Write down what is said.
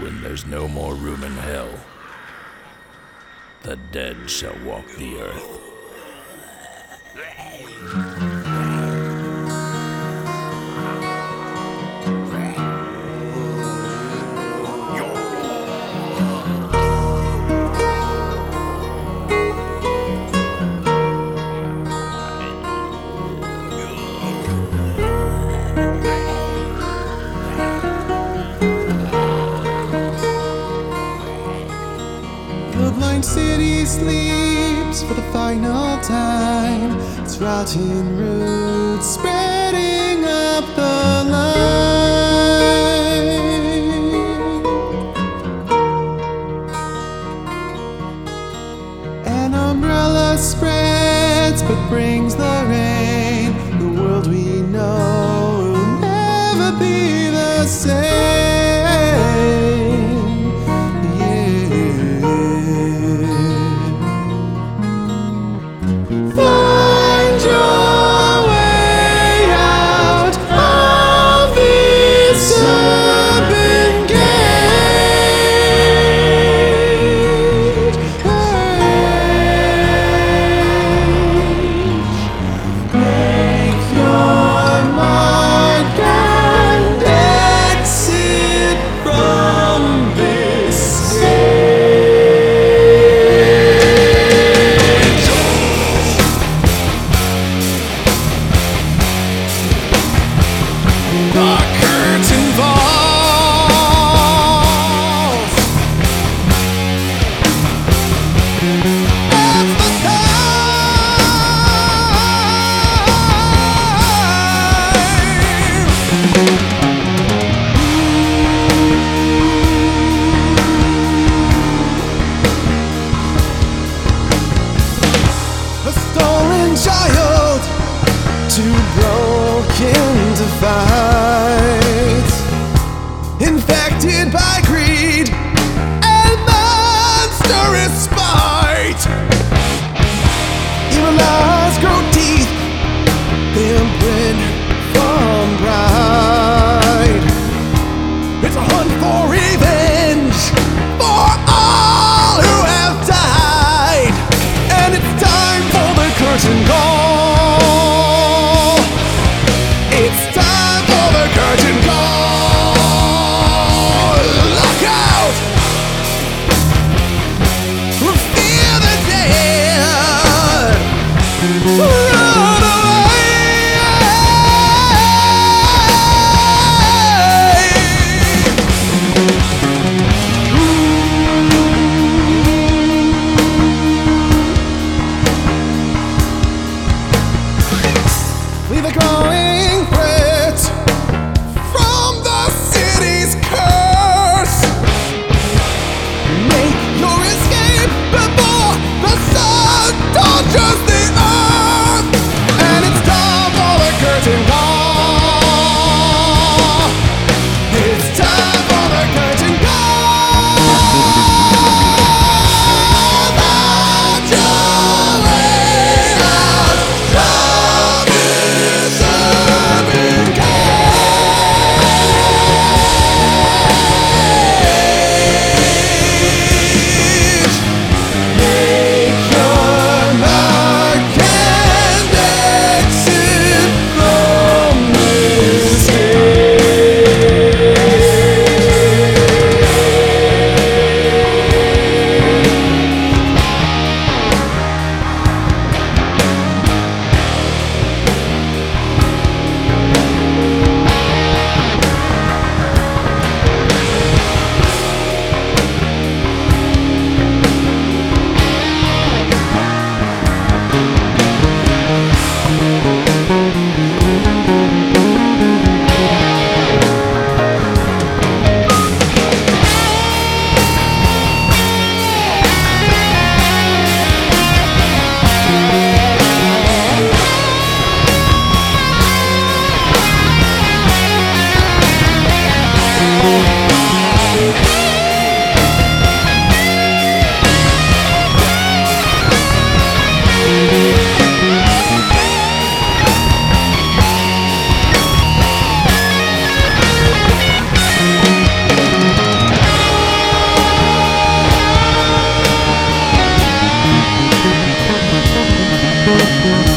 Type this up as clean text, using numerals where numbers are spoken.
When there's no more room in hell, the dead shall walk the earth. The blind city sleeps for the final time. Its rotten roots spreading up the line. An umbrella spreads but brings the rain. The world we know will never be the same. Find your way out of this urban cage. Make your mark and exit from this The curtain falls at the a stolen child, too broken to fight, infected by greed and monstrous spite. Evil eyes grow teeth, they imprint from pride. It's a hunt for revenge for all who have died, and it's time for the curtain call. It's time for the curtain call. Look out! Fear the dead. Run away. Leave a growing threat from the city's curse. Make your escape before the sun touches the earth. Tonight